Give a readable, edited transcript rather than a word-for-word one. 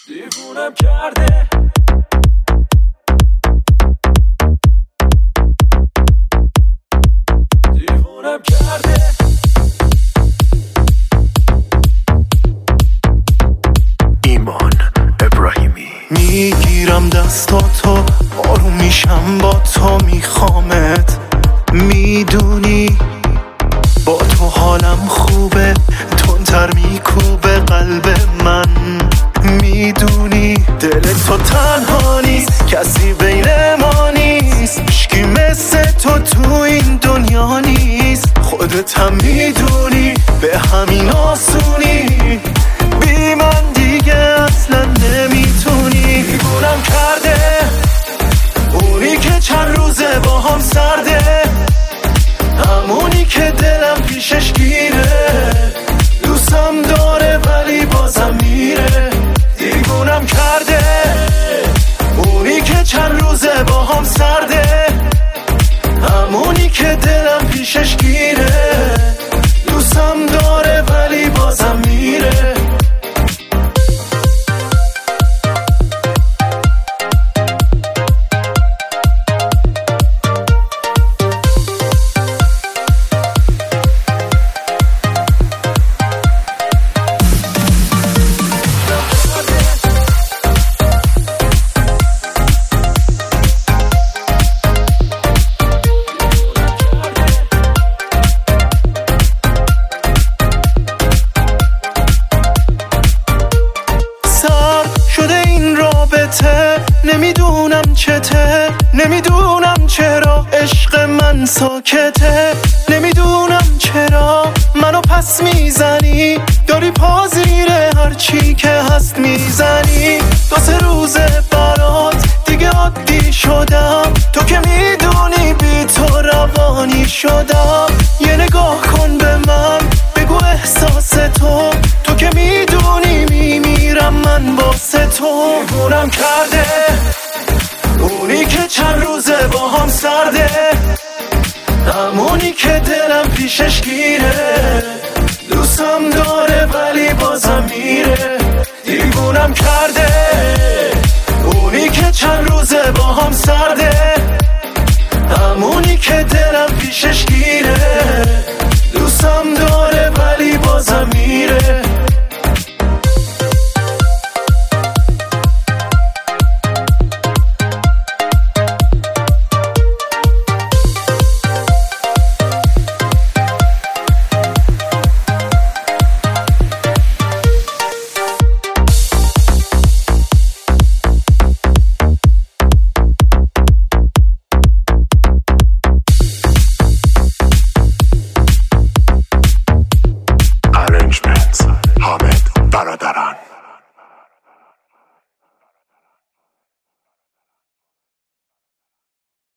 دیوونم کرده دیوونم کرده ایمان ابراهیمی. میگیرم دستاتو، آروم میشم با تو، میخوامت، میدونی با تو حالم خوبه، تندتر میکوبه قلب من، میدونی دل تو تنها نیست، کسی بین ما نیست، هیچکی مثل تو این دنیا نیست، خودت هم میدونی به همین آسونی، بی من دیگه اصلا نمیتونی. دیوونم کرده اونی که چند روزه با هم سرده، همونی که دلم پیشش گیره، دوستم داره ولی بازم میره. دیوونم کرده اونی که چند روزه با هم سرده، همونی که دلم پیشش گیره، دوستم داره ولی بازم میره. نمیدونم چته، نمیدونم چرا عشق من ساکته، نمیدونم چرا منو پس میزنی، داری پا زیر هرچی که هست میزنی. 2-3 روزه برات دیگه عادی شدم، تو که میدونی بی تو روانی شدم. یه نگاه کن به من، بگو احساس تو، تو که میدونی میمیرم من واسه تو. دیوونم کرده اونی که چند روزه با هم سرده، همونی که دلم پیشش گیره، دوستم داره ولی بازم میره. دیوونم کرده اونی که چند روزه با هم سرده، همونی که دلم پیشش گیره، دوستم داره ولی